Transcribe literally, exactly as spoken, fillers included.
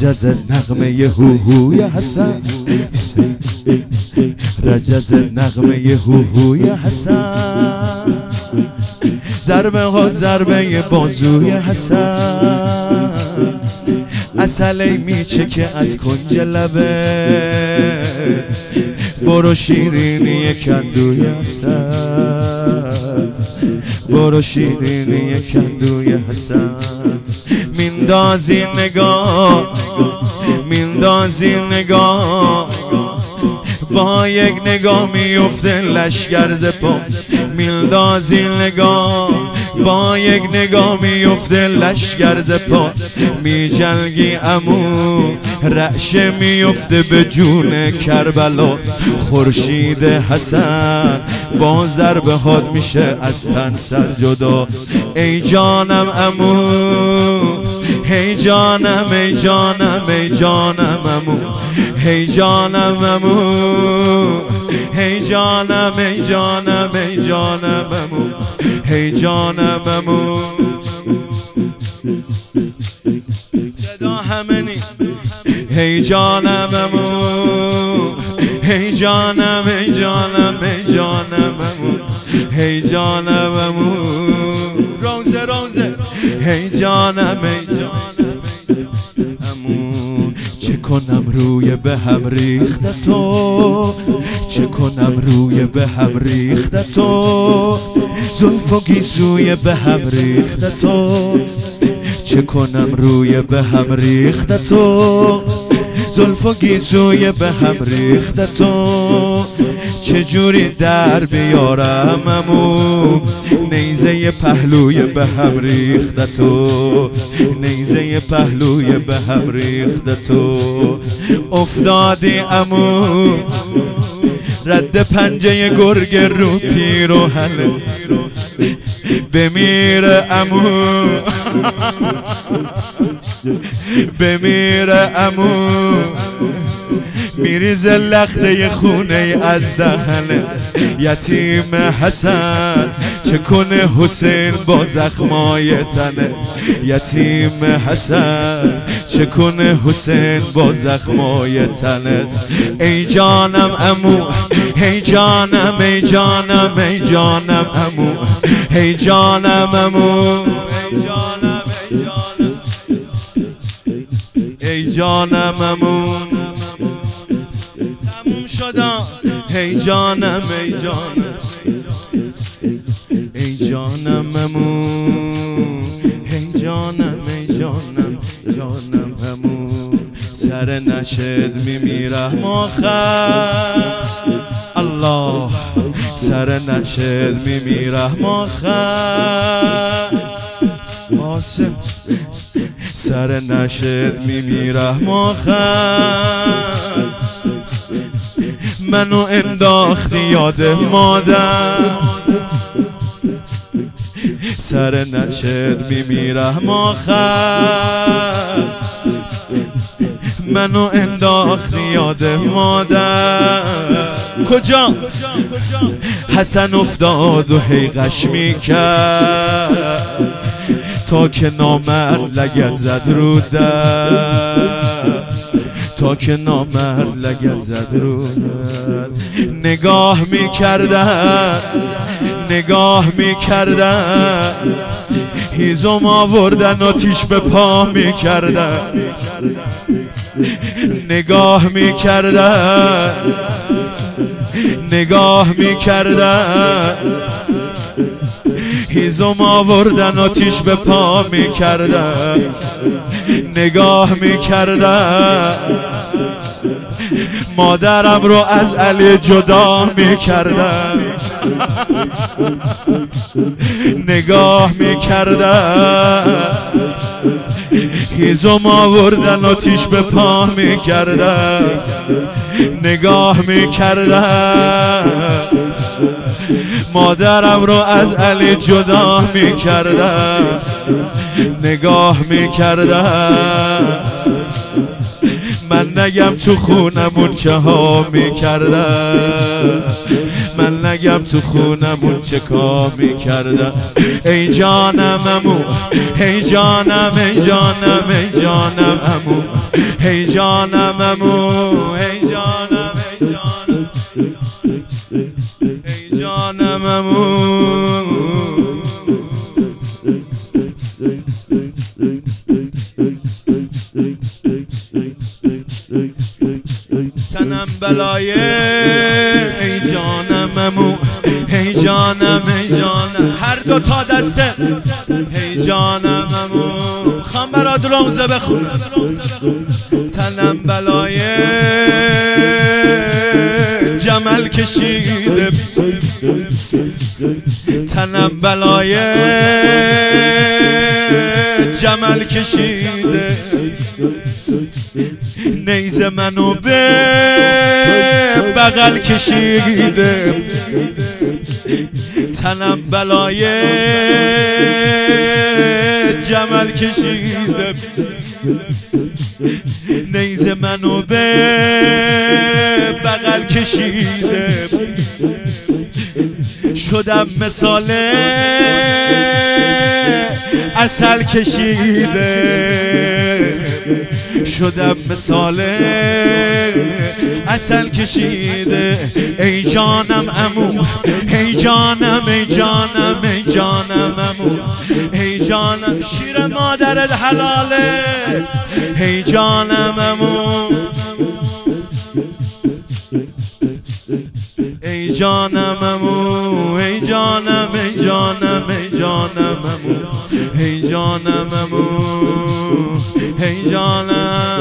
رجز نغمه هوهوی حسن، رجز نغمه هوهوی حسن، ضربه ها ضربه بازوی حسن، عسلی میچکه از کنج لبه، برو شیرینی کندوی حسن، برو شیرینی کندوی حسن. میندازی نگاه، میندازی نگاه، با یک نگاه میفته لشگر ز پا، میندازی نگاه، با یک نگاه میفته لشگر ز پا، میجلگی عمو رعشه میفته به جون کربلا، خورشید حسن با ضربه هات میشه از تن سر جدا. ای جانم عمو، ای جانم، ای جانم، ای جانم عمو، ای جانم عمو، ای جانم، ای جانم، ای جانم عمو، ای جانم عمو. صدا همه نی. ای جانم عمو، ای جانم، ای جانم، ای جانم عمو، ای جانم عمو. روزه روزه. ای جانم، ای جانم عمو. چه کنم روی به هم ریخته تو، چه کنم روی به هم ریخته تو، زلف و گیسوی به هم ریخته تو، چه کنم روی به هم ریخته تو، زلف و گیسوی به هم ریخته تو، چجوری در بیارم عمو، نیزه پهلوی به هم ریخته تو، نیزه پهلوی به هم ریخته تو. افتادی عمو رد پنجه گرگ رو پیروهنه، بمیره عمو، بمیره عمو، میریزه لخته خونه از دهنه. یتیم حسن چه کنه حسین با زخمای تنه، یتیم حسن چه کنه حسین با زخمای تنه. ای جانم عمو، ای جانم، ای جانم، ای جانم عمو، ای جانم عمو، ای جانم عمو. تموم شدم. ای جانم، ای جانم، ای جانم عمو، ای جانم، ای جانم، جانم عمو. سر نشد میمیرم آخر، الله، سر نشد میمیرم آخر، آسم، سر نشد میمیرم آخر. منو انداختی یاد مادر، سر نشد میمیرم آخر. منو انداختی یاد مادر. کجا؟ حسن افتاد و هی غش میکرد، تا که نامرد لگد زد رو در، تا که نامرد لگد زد رو در. نگاه میکردن، نگاه میکردن، هیزم آوردن آتیش به پا میکردن، نگاه میکردن، نگاه میکردن، هیزم آوردن آتیش به پا میکردن، نگاه میکردن، مادرم رو از علی جدا میکردن، نگاه میکردن، هیزم آوردن آتیش به پا میکردن، نگاه میکردن، مادرم رو از علی جدا میکردن، نگاه میکردن، من نگم تو خونمون چه ها میکردن، من نگم تو خونمون چه کار میکردن. ای جانم امو، ای جانم، ای جانم، ای جانم امو، ای جانم امو، ای جانم، ای جانم، ای جانم امو. تنم بلایه ای جانم امو، ای جانم، ای جانم، هر دو تا دسته ای جانم امو. خان برات رمزه بخون. تنم بلایه جمل کشیده، تنم بلایه جمل کشیده، نیزه منو به بغل کشیده. تنم بلایه جمل کشیده، نیزه منو به بغل کشیده. شدم مثال عسل کشیده، شدم مثال عسل کشیده. ای جانم امو، ای جانم، ای جانم، ای جانم امو، ای جانم شیر مادرت حلاله. ای جانم امو، ای جانم امو، ای جانم، ای جانم، ای جانم امو، ای جانم امو، ای جانم.